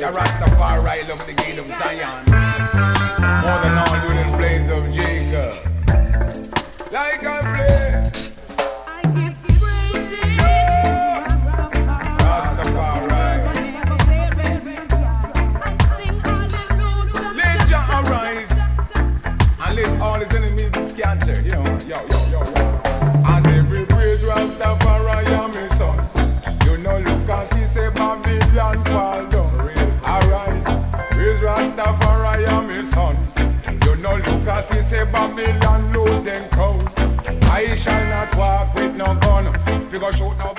The Rastafari love the gate of Zion. More than all do the plays of Jacob. Like I play. Rastafari. Let Jah arise and let all his enemies be scattered. Yo. As every praise Rastafari, I'm his son. You know, look and see, say Babylon fall down. Alright, praise Rastafari, I'm his son. You know, look and see, say Babylon lose them crown. I shall not walk with no gun. Figure shoot no